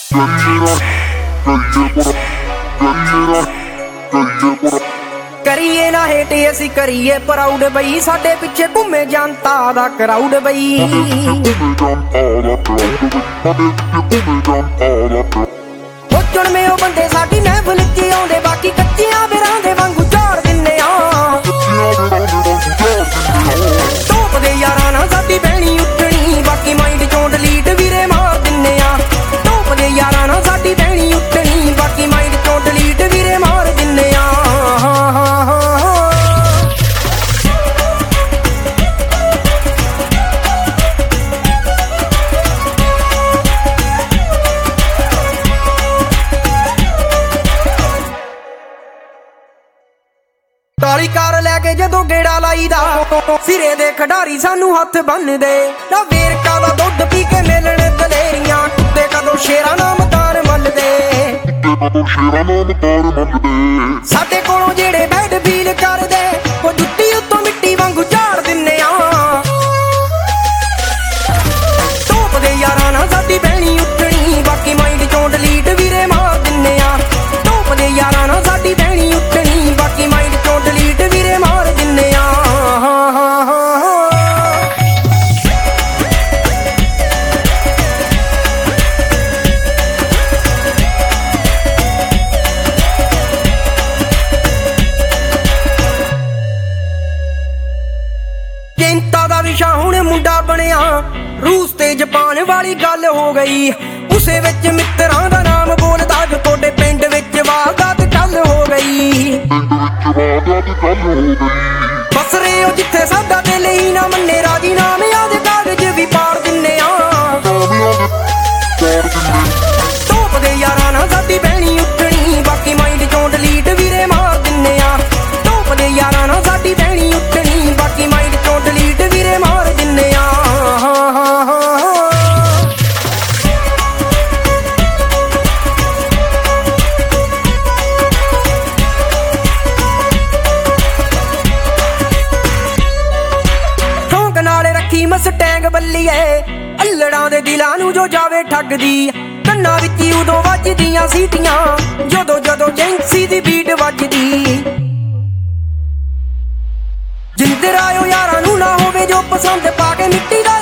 करिए ना हेट असी करिए प्राउड बई, साडे पिछे घूमे जनता दा क्राउड बई। सोचण में ओ बंदे साडी महफिल च आउंदे, बाकी कच्चियां बिरां दे वांगू झाड़ दिन्ने आ। टोप दे यारां नाल साडी बहनी उठणी, बाकी माइंड चों डिलीट वीरे मार दिन्ने आ। टोप दे यारां नाल साडी बहनी उठणी, बाकी माइंड चों डिलीट वीरे मार दिन्ने आ। काली कार लैके जदों गेड़ा लाईदा, सिरे दे खिडारी सानू हथ बन्नदे। ना वेरका दा दुध पी के मिलन दलेरियां, ते कदों शेरां नाम तार मलदे। साडे कोलों जेड़े बैड फील करदे, ओ जुत्ती उत्तों मिट्टी वांगू झाड़ दिन्ने आ। टोप दे यारां नाल साडी बहनी उठणी, बाकी माइंड चों डिलीट वीरे मार दिन्ने आ। टोप दे यारां नाल साडी बहनी उठणी, बाकी माइंड चों डिलीट वीरे मार दिन्ने आ। चिंता दा विशा हुण मुंडा बनिया, रूस ते जापान वाली गल हो गई। उसे विच मित्रां दा नाम बोलदा, जो तोड़े पिंड विच वारदात कल हो गई। बस रहे हो जिथे साडा दिल ही ना मन्ने, राजी नामे आदे कागज भी पाड़ दिन्ने आ। टोप दे यारां नाल साडी बहनी उठणी, बाकी माइंड चों डिलीट वीरे मार दिन्ने आ। टोप दे यारां नाल साडी बहनी उठणी, बाकी माइंड चों डिलीट वीरे मार दिन्ने आ। मसटैंग बल्लीए अल्लड़ां दे दिलां नूं जो जावे ठगदी, कन्नां विच उदों वजदियां सीटियां, जदों जदों जैंसी दी बीट वजदी। जिंदर आयो यारां नूं ना होवे जो पसंद, पाके मिट्टी दा